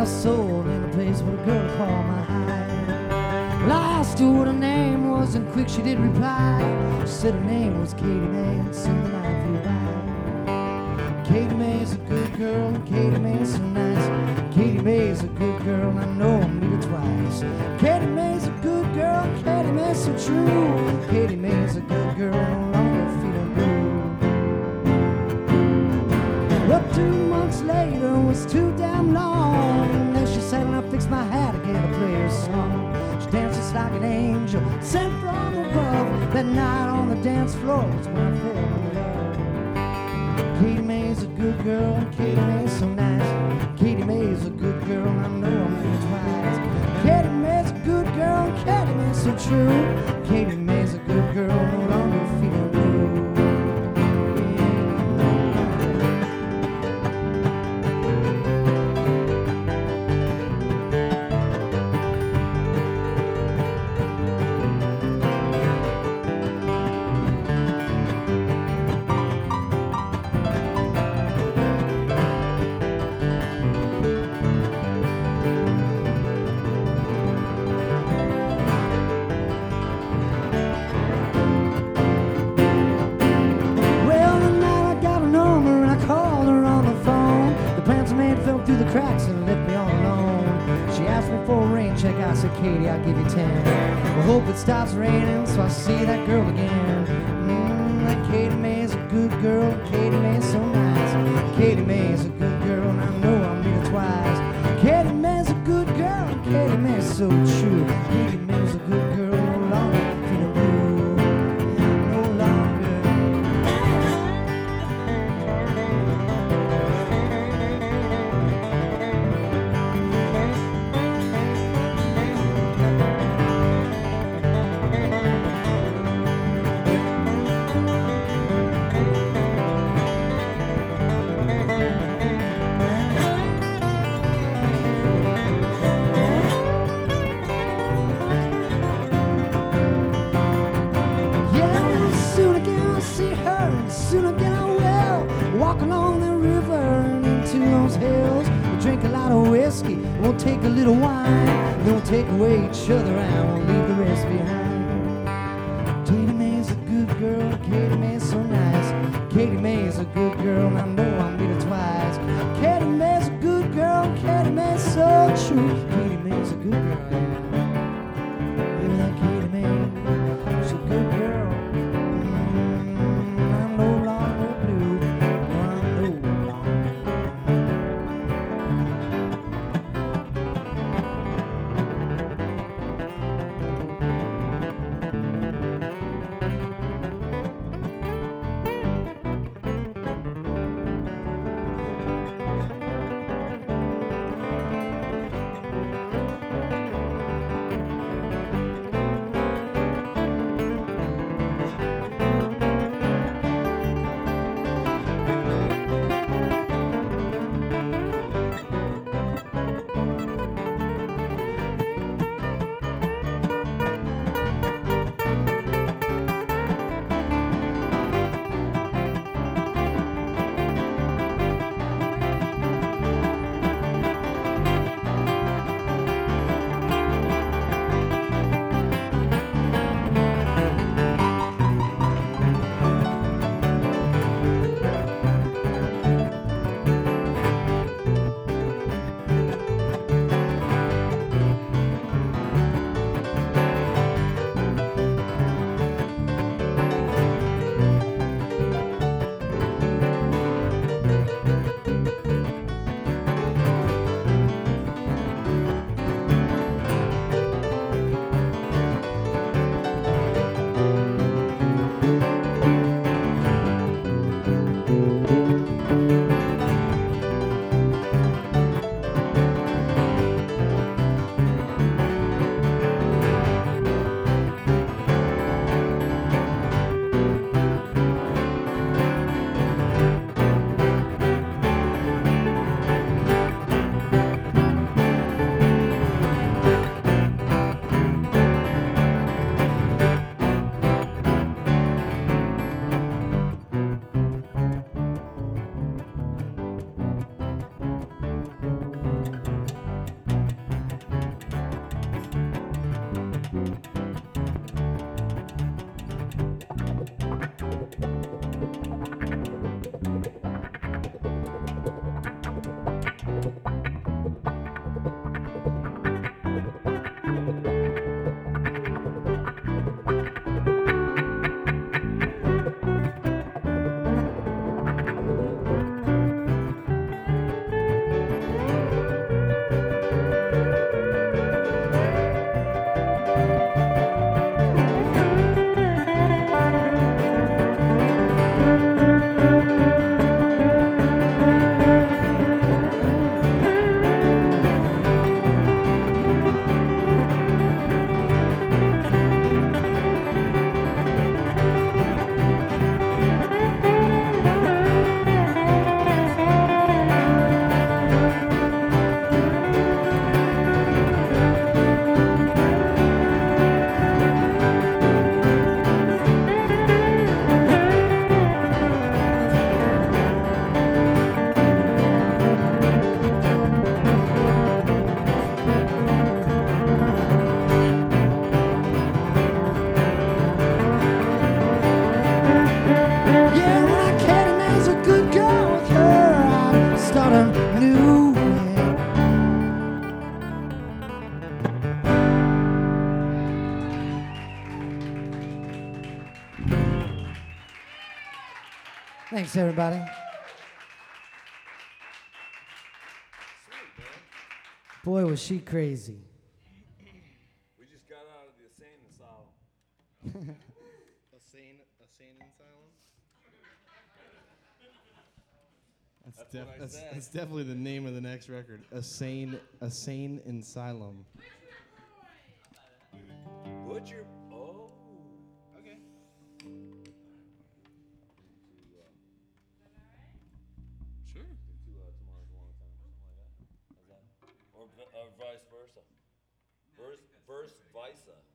a soul in a place where a girl called my hide. Well, I asked her what her name was, and quick she did reply. She said her name was Katie May, and soon the night flew by. Katie May's a good girl, and Katie May's so nice. Katie May's a good girl, and I know I'll meet her twice. Katie May's a good girl, and Katie May's so true. Katie May's a good girl, no longer feeling blue. But 2 months later was too damn long. And then she said, and I fixed my hat again to play her song. She danced just like an angel sent from above. That night on the dance floor was when I fell in love. Katie May's a good girl, and Katie May's so nice. Katie May's a good girl, and I know I'm meant twice. Katie May's a good girl, and Katie May's so true. Katie May's a good girl, no longer feeling blue. Through the cracks and left me all alone. She asked me for a rain check. I said, Katie, I'll give you 10. Well, hope it stops raining so I see that girl again. That Katie May's a good girl, Katie May's so nice. Katie May's a good girl, and I know I'll meet her twice. Katie May's a good girl, and Katie May's so true. Katie May's a good girl, no longer feeling blue. No longer. Soon again I will walk along the river and into those hills. We'll drink a lot of whiskey, we'll take a little wine, then we'll take away each other and we'll leave the rest behind. Katie May's a good girl, Katie May's so nice. Katie May's a good girl, and I know I'll meet her twice. Katie May's a good girl, Katie May's so true. Katie May's a good girl, yeah. Baby, that Katie May, she's a good girl. Yeah, when I can't and there's a good girl with her, I start anew. Thanks, everybody. Boy, was she crazy. We just got out of the insane asylum. A sane asylum? That's definitely the name of the next record. A sane asylum. Butcher. Oh. Okay. Sure. Tomorrow's a long time, something like that. How's that? Or vice versa. Verse versa.